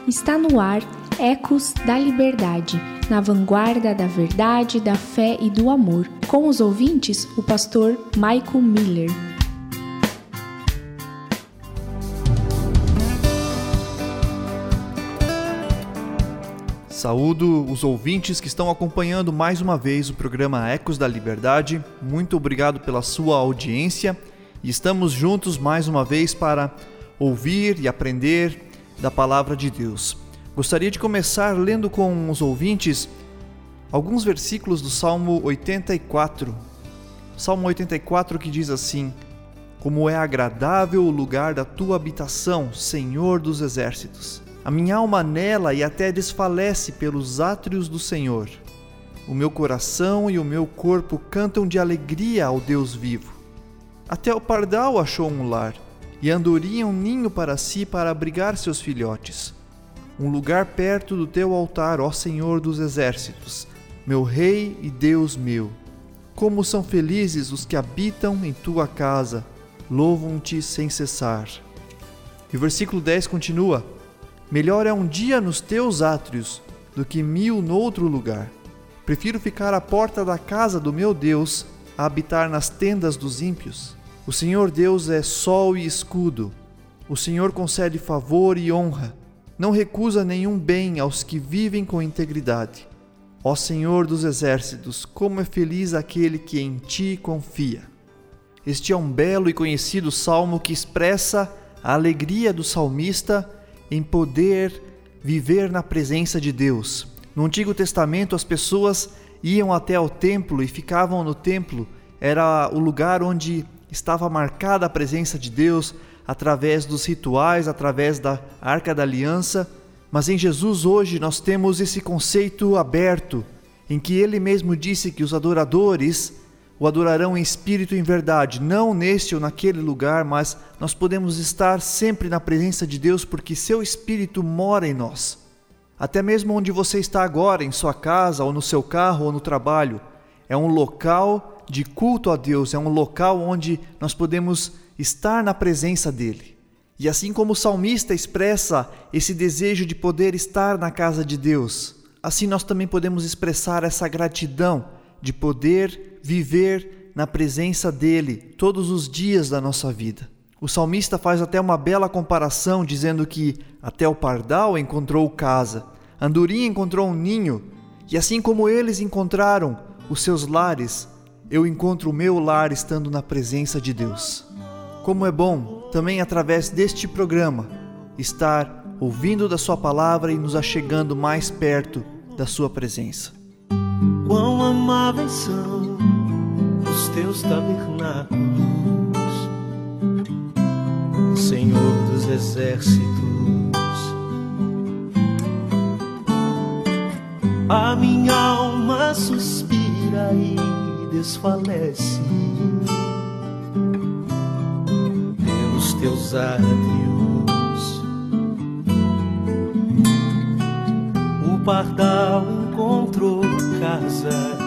Está no ar Ecos da Liberdade, na vanguarda da verdade, da fé e do amor. Com os ouvintes, o pastor Michael Miller. Saúdo os ouvintes que estão acompanhando mais uma vez o programa Ecos da Liberdade. Muito obrigado pela sua audiência e estamos juntos mais uma vez para ouvir e aprender da Palavra de Deus. Gostaria de começar lendo com os ouvintes alguns versículos do Salmo 84. Salmo 84 que diz assim: Como é agradável o lugar da tua habitação, Senhor dos exércitos. A minha alma anela e até desfalece pelos átrios do Senhor. O meu coração e o meu corpo cantam de alegria ao Deus vivo. Até o pardal achou um lar, e a andorinha um ninho para si para abrigar seus filhotes. Um lugar perto do teu altar, ó Senhor dos exércitos, meu Rei e Deus meu. Como são felizes os que habitam em tua casa, louvam-te sem cessar. E o versículo 10 continua: Melhor é um dia nos teus átrios do que 1000 noutro lugar. Prefiro ficar à porta da casa do meu Deus a habitar nas tendas dos ímpios. O Senhor Deus é sol e escudo. O Senhor concede favor e honra. Não recusa nenhum bem aos que vivem com integridade. Ó Senhor dos exércitos, como é feliz aquele que em ti confia. Este é um belo e conhecido salmo que expressa a alegria do salmista em poder viver na presença de Deus. No Antigo Testamento, as pessoas iam até o templo e ficavam no templo. Era o lugar onde estava marcada a presença de Deus através dos rituais, através da Arca da Aliança. Mas em Jesus hoje nós temos esse conceito aberto, em que Ele mesmo disse que os adoradores o adorarão em espírito e em verdade, não neste ou naquele lugar, mas nós podemos estar sempre na presença de Deus porque seu Espírito mora em nós. Até mesmo onde você está agora, em sua casa, ou no seu carro, ou no trabalho, é um local de culto a Deus, é um local onde nós podemos estar na presença dEle. E assim como o salmista expressa esse desejo de poder estar na casa de Deus, assim nós também podemos expressar essa gratidão de poder viver na presença dEle todos os dias da nossa vida. O salmista faz até uma bela comparação, dizendo que até o pardal encontrou casa, a andorinha encontrou um ninho, e assim como eles encontraram os seus lares, eu encontro o meu lar estando na presença de Deus. Como é bom, também através deste programa, estar ouvindo da sua palavra e nos achegando mais perto da sua presença. Quão amáveis são os teus tabernáculos, Senhor dos exércitos. A minha alma suspira e desfalece pelos teus átrios. O pardal encontrou casa,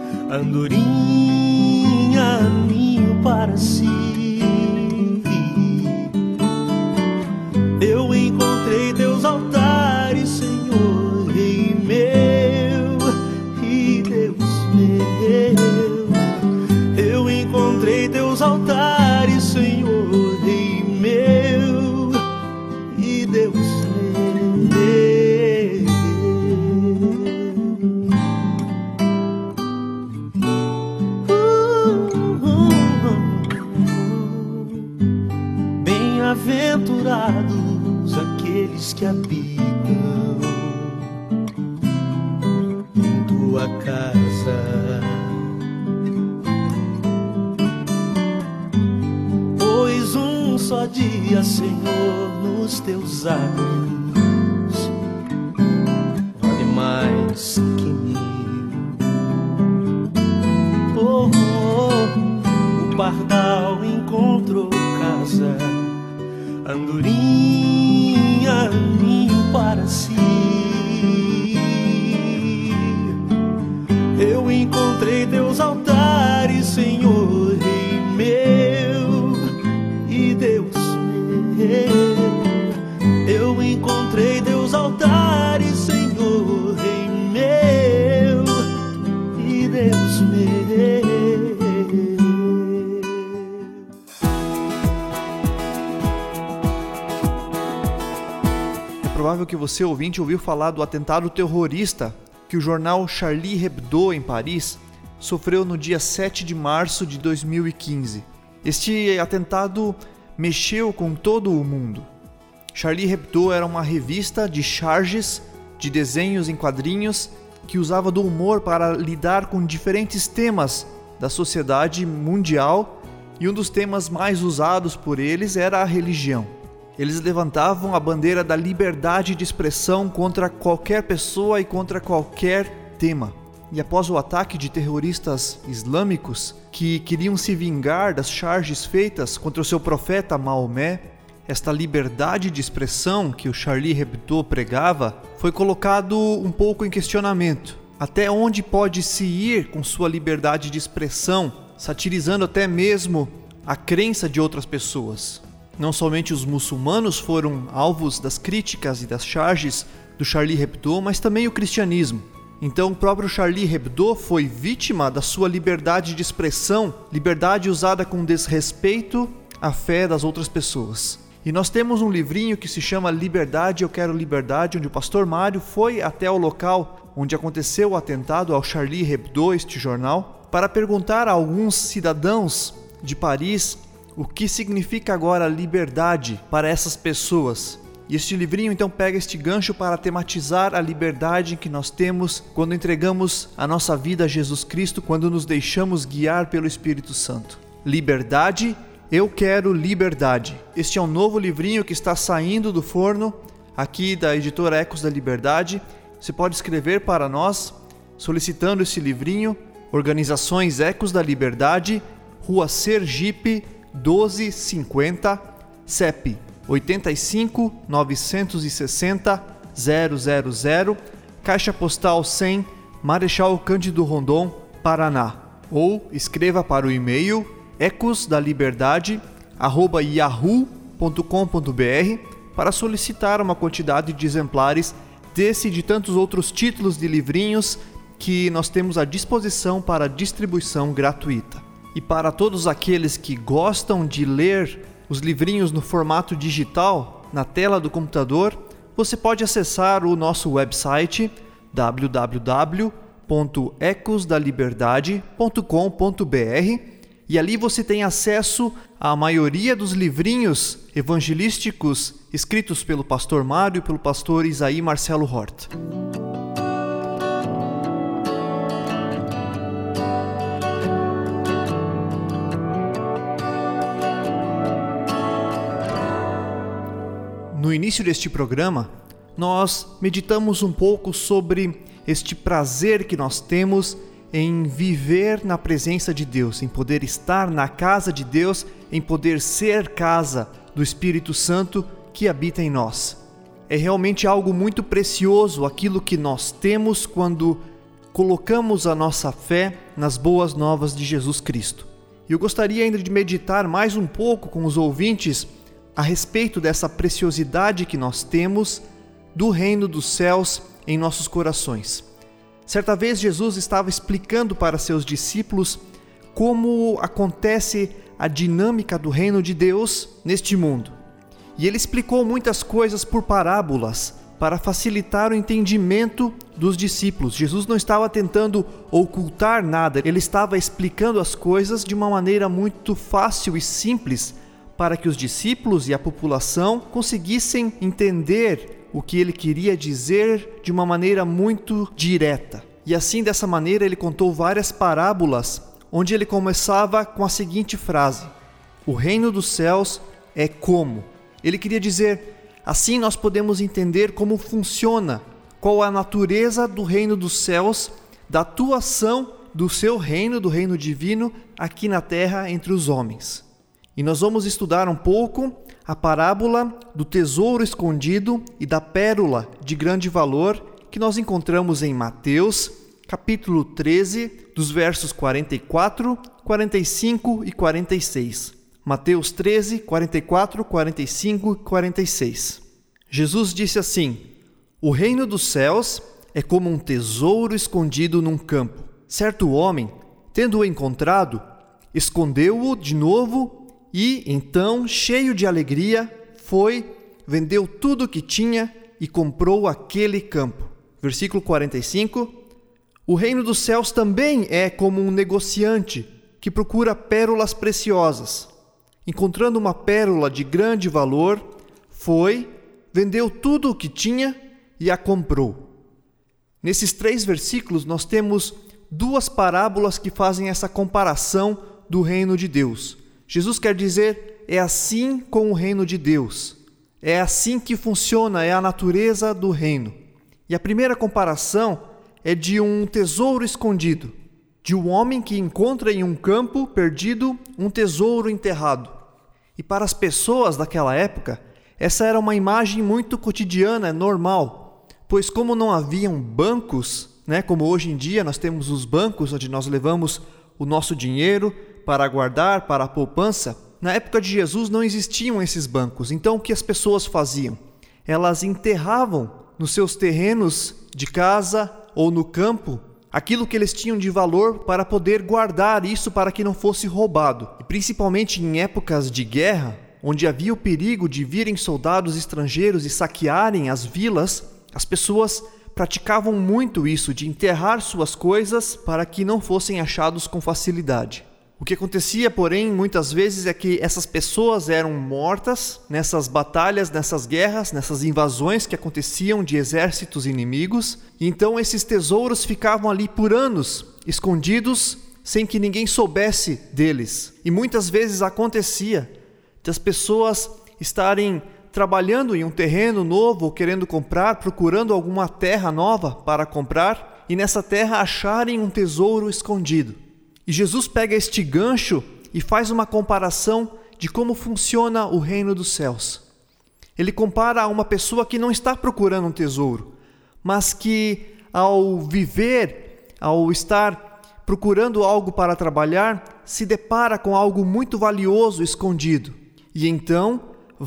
andorinha ninho para si. Eu encontrei teus altares, Senhor, Rei meu e Deus meu. Eu encontrei teus altares, Senhor, Rei meu e Deus meu. Bem-aventurados aqueles que habitam em tua casa, pois um só dia, Senhor, nos teus átrios vale mais que 1000. Oh, oh, o pardal encontrou casa, andorinha ninho para si. Eu encontrei teus altares, Senhor, Rei meu e Deus meu. Eu encontrei teus altares, provável que você, ouvinte, ouviu falar do atentado terrorista que o jornal Charlie Hebdo, em Paris, sofreu no dia 7 de março de 2015. Este atentado mexeu com todo o mundo. Charlie Hebdo era uma revista de charges, de desenhos em quadrinhos, que usava do humor para lidar com diferentes temas da sociedade mundial, e um dos temas mais usados por eles era a religião. Eles levantavam a bandeira da liberdade de expressão contra qualquer pessoa e contra qualquer tema. E após o ataque de terroristas islâmicos que queriam se vingar das charges feitas contra o seu profeta Maomé, esta liberdade de expressão que o Charlie Hebdo pregava foi colocado um pouco em questionamento. Até onde pode se ir com sua liberdade de expressão, satirizando até mesmo a crença de outras pessoas? Não somente os muçulmanos foram alvos das críticas e das charges do Charlie Hebdo, mas também o cristianismo. Então o próprio Charlie Hebdo foi vítima da sua liberdade de expressão, liberdade usada com desrespeito à fé das outras pessoas. E nós temos um livrinho que se chama Liberdade, Eu Quero Liberdade, onde o pastor Mário foi até o local onde aconteceu o atentado ao Charlie Hebdo, este jornal, para perguntar a alguns cidadãos de Paris o que significa agora liberdade para essas pessoas. E este livrinho então pega este gancho para tematizar a liberdade que nós temos quando entregamos a nossa vida a Jesus Cristo, quando nos deixamos guiar pelo Espírito Santo. Liberdade, eu quero liberdade. Este é um novo livrinho que está saindo do forno, aqui da editora Ecos da Liberdade. Você pode escrever para nós, solicitando esse livrinho, Organizações Ecos da Liberdade, Rua Sergipe, 1250, CEP 85 960 000, Caixa Postal 100, Marechal Cândido Rondon, Paraná. Ou escreva para o e-mail ecosdaliberdade@yahoo.com.br para solicitar uma quantidade de exemplares desse e de tantos outros títulos de livrinhos que nós temos à disposição para distribuição gratuita. E para todos aqueles que gostam de ler os livrinhos no formato digital, na tela do computador, você pode acessar o nosso website www.ecosdaliberdade.com.br e ali você tem acesso à maioria dos livrinhos evangelísticos escritos pelo pastor Mário e pelo pastor Isaí Marcelo Hort. No início deste programa, nós meditamos um pouco sobre este prazer que nós temos em viver na presença de Deus, em poder estar na casa de Deus, em poder ser casa do Espírito Santo que habita em nós. É realmente algo muito precioso aquilo que nós temos quando colocamos a nossa fé nas boas novas de Jesus Cristo. E eu gostaria ainda de meditar mais um pouco com os ouvintes a respeito dessa preciosidade que nós temos do reino dos céus em nossos corações. Certa vez Jesus estava explicando para seus discípulos como acontece a dinâmica do reino de Deus neste mundo. E ele explicou muitas coisas por parábolas para facilitar o entendimento dos discípulos. Jesus não estava tentando ocultar nada, ele estava explicando as coisas de uma maneira muito fácil e simples para que os discípulos e a população conseguissem entender o que ele queria dizer de uma maneira muito direta. E assim, dessa maneira, ele contou várias parábolas, onde ele começava com a seguinte frase: o reino dos céus é como. Ele queria dizer, assim nós podemos entender como funciona, qual é a natureza do reino dos céus, da atuação do seu reino, do reino divino, aqui na terra entre os homens. E nós vamos estudar um pouco a parábola do tesouro escondido e da pérola de grande valor que nós encontramos em Mateus, capítulo 13, dos versos 44, 45 e 46. Mateus 13, 44, 45 e 46. Jesus disse assim: o reino dos céus é como um tesouro escondido num campo. Certo homem, tendo-o encontrado, escondeu-o de novo e, então, cheio de alegria, foi, vendeu tudo o que tinha e comprou aquele campo. Versículo 45. O reino dos céus também é como um negociante que procura pérolas preciosas. Encontrando uma pérola de grande valor, vendeu tudo o que tinha e a comprou. Nesses 3 versículos nós temos 2 parábolas que fazem essa comparação do reino de Deus. Jesus quer dizer, é assim com o reino de Deus. É assim que funciona, é a natureza do reino. E a primeira comparação é de um tesouro escondido, de um homem que encontra em um campo perdido um tesouro enterrado. E para as pessoas daquela época, essa era uma imagem muito cotidiana, normal, pois como não haviam bancos, como hoje em dia nós temos os bancos onde nós levamos o nosso dinheiro para guardar, para a poupança, na época de Jesus não existiam esses bancos. Então o que as pessoas faziam? Elas enterravam nos seus terrenos de casa ou no campo aquilo que eles tinham de valor para poder guardar isso para que não fosse roubado. E principalmente em épocas de guerra, onde havia o perigo de virem soldados estrangeiros e saquearem as vilas, as pessoas praticavam muito isso, de enterrar suas coisas para que não fossem achados com facilidade. O que acontecia, porém, muitas vezes é que essas pessoas eram mortas nessas batalhas, nessas guerras, nessas invasões que aconteciam de exércitos inimigos. E então esses tesouros ficavam ali por anos, escondidos, sem que ninguém soubesse deles. E muitas vezes acontecia das pessoas estarem trabalhando em um terreno novo, querendo comprar, procurando alguma terra nova para comprar, e nessa terra acharem um tesouro escondido. E Jesus pega este gancho e faz uma comparação de como funciona o reino dos céus. Ele compara a uma pessoa que não está procurando um tesouro, mas que ao viver, ao estar procurando algo para trabalhar, se depara com algo muito valioso escondido. E então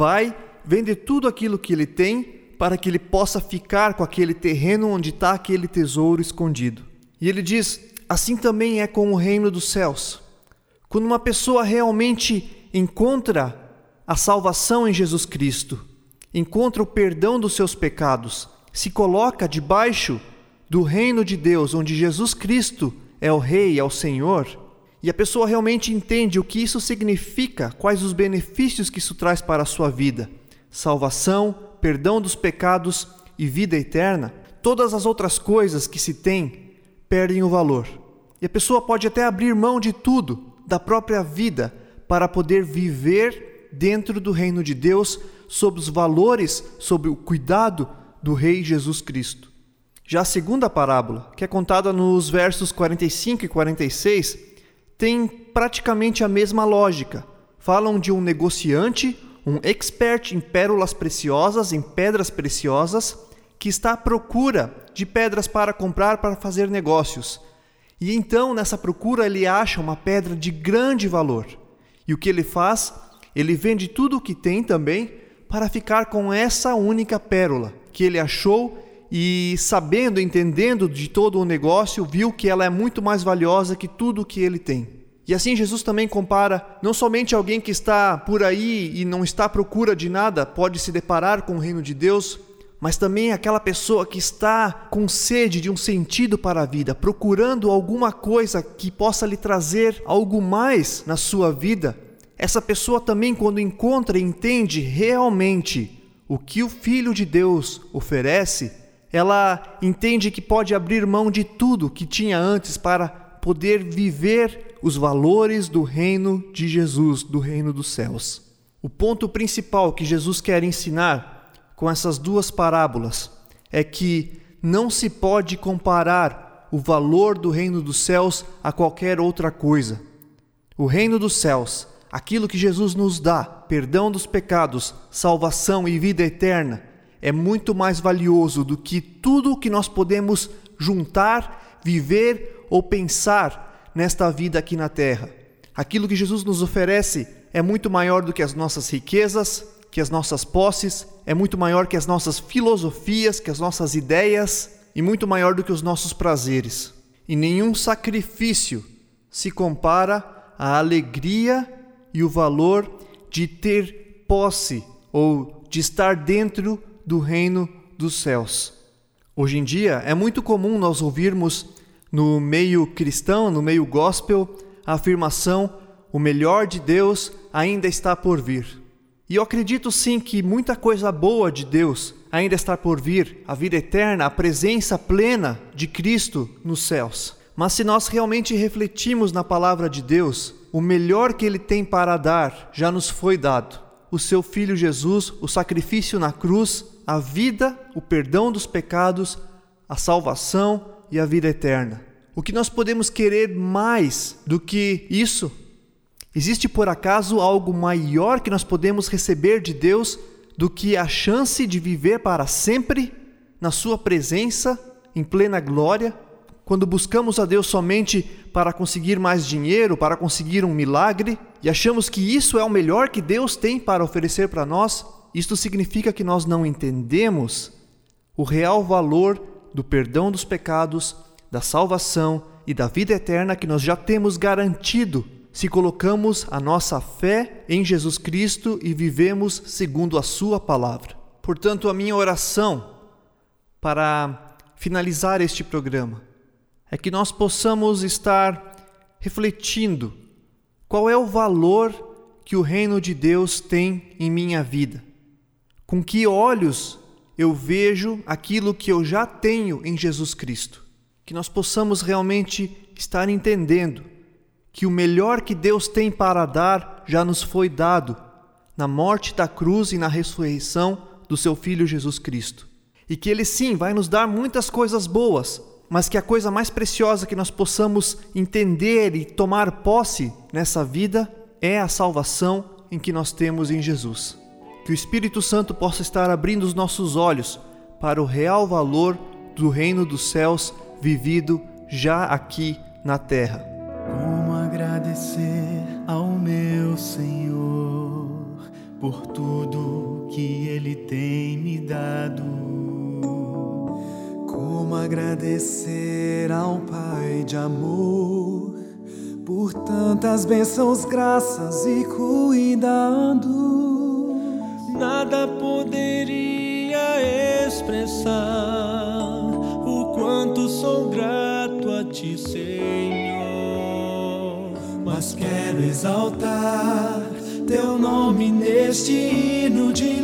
vende tudo aquilo que ele tem para que ele possa ficar com aquele terreno onde está aquele tesouro escondido. E ele diz: assim também é com o reino dos céus. Quando uma pessoa realmente encontra a salvação em Jesus Cristo, encontra o perdão dos seus pecados, se coloca debaixo do reino de Deus, onde Jesus Cristo é o Rei, é o Senhor, e a pessoa realmente entende o que isso significa, quais os benefícios que isso traz para a sua vida: salvação, perdão dos pecados e vida eterna, todas as outras coisas que se tem perdem o valor. E a pessoa pode até abrir mão de tudo, da própria vida, para poder viver dentro do reino de Deus, sob os valores, sob o cuidado do Rei Jesus Cristo. Já a segunda parábola, que é contada nos versos 45 e 46, tem praticamente a mesma lógica. Falam de um negociante, um expert em pérolas preciosas, em pedras preciosas, que está à procura de pedras para comprar, para fazer negócios. E então, nessa procura, ele acha uma pedra de grande valor. E o que ele faz? Ele vende tudo o que tem também para ficar com essa única pérola que ele achou e, sabendo, entendendo de todo o negócio, viu que ela é muito mais valiosa que tudo o que ele tem. E assim Jesus também compara não somente alguém que está por aí e não está à procura de nada, pode se deparar com o reino de Deus, mas também aquela pessoa que está com sede de um sentido para a vida, procurando alguma coisa que possa lhe trazer algo mais na sua vida. Essa pessoa também, quando encontra e entende realmente o que o Filho de Deus oferece, ela entende que pode abrir mão de tudo que tinha antes para poder viver os valores do reino de Jesus, do reino dos céus. O ponto principal que Jesus quer ensinar com essas 2 parábolas é que não se pode comparar o valor do reino dos céus a qualquer outra coisa. O reino dos céus, aquilo que Jesus nos dá, perdão dos pecados, salvação e vida eterna, é muito mais valioso do que tudo o que nós podemos juntar, viver ou pensar nesta vida aqui na terra. Aquilo que Jesus nos oferece é muito maior do que as nossas riquezas, que as nossas posses, é muito maior que as nossas filosofias, que as nossas ideias, e muito maior do que os nossos prazeres. E nenhum sacrifício se compara à alegria e o valor de ter posse ou de estar dentro do reino dos céus. Hoje em dia é muito comum nós ouvirmos no meio cristão, no meio gospel, a afirmação: o melhor de Deus ainda está por vir. E eu acredito sim que muita coisa boa de Deus ainda está por vir, a vida eterna, a presença plena de Cristo nos céus. Mas se nós realmente refletimos na palavra de Deus, o melhor que Ele tem para dar já nos foi dado. O seu Filho Jesus, o sacrifício na cruz, a vida, o perdão dos pecados, a salvação e a vida eterna. O que nós podemos querer mais do que isso? Existe por acaso algo maior que nós podemos receber de Deus do que a chance de viver para sempre na sua presença, em plena glória? Quando buscamos a Deus somente para conseguir mais dinheiro, para conseguir um milagre, e achamos que isso é o melhor que Deus tem para oferecer para nós, isto significa que nós não entendemos o real valor do perdão dos pecados, da salvação e da vida eterna que nós já temos garantido se colocamos a nossa fé em Jesus Cristo e vivemos segundo a sua palavra. Portanto, a minha oração para finalizar este programa é que nós possamos estar refletindo qual é o valor que o reino de Deus tem em minha vida. Com que olhos eu vejo aquilo que eu já tenho em Jesus Cristo. Que nós possamos realmente estar entendendo que o melhor que Deus tem para dar já nos foi dado na morte da cruz e na ressurreição do seu Filho Jesus Cristo. E que Ele sim vai nos dar muitas coisas boas, mas que a coisa mais preciosa que nós possamos entender e tomar posse nessa vida é a salvação em que nós temos em Jesus. Que o Espírito Santo possa estar abrindo os nossos olhos para o real valor do reino dos céus vivido já aqui na terra. Como agradecer ao meu Senhor por tudo que Ele tem me dado. Como agradecer ao Pai de amor por tantas bênçãos, graças e cuidado. Nada poderia expressar o quanto sou grato a Ti, Senhor. Mas quero exaltar Teu nome neste hino de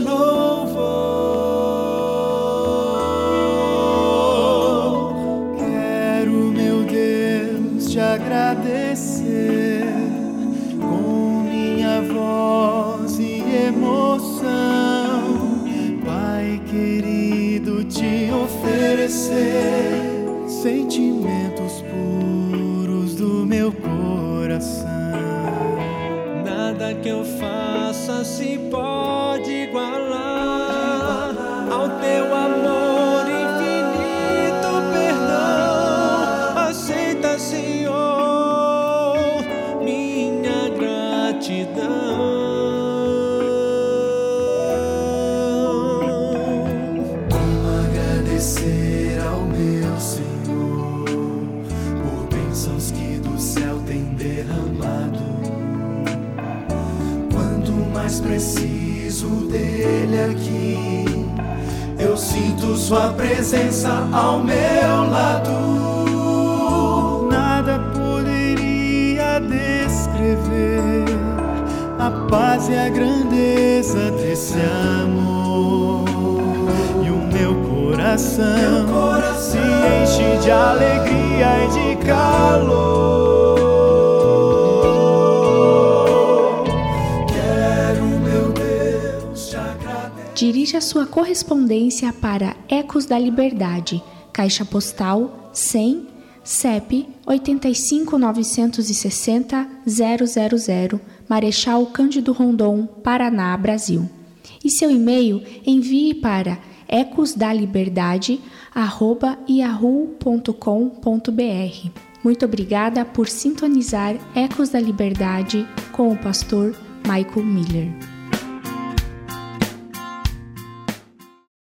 louvor. Quero, meu Deus, Te agradecer com minha voz e emoção. Pai querido, Te oferecer sentimentos puros do meu coração. Nada que eu faça se pode igualar ao Teu amor infinito, perdão. Aceita, Senhor, minha gratidão. Como agradecer ao meu Senhor por bênçãos que do céu tem derramado. Quanto mais preciso dele aqui, eu sinto Sua presença ao meu lado. Nada poderia descrever a paz e a grandeza desse amor. E o meu coração se enche de alegria e de calor. Dirija sua correspondência para Ecos da Liberdade, Caixa Postal 100, CEP 85.960.000, Marechal Cândido Rondon, Paraná, Brasil. E seu e-mail envie para ecosdaliberdade@yahoo.com.br. Muito obrigada por sintonizar Ecos da Liberdade com o pastor Michael Miller.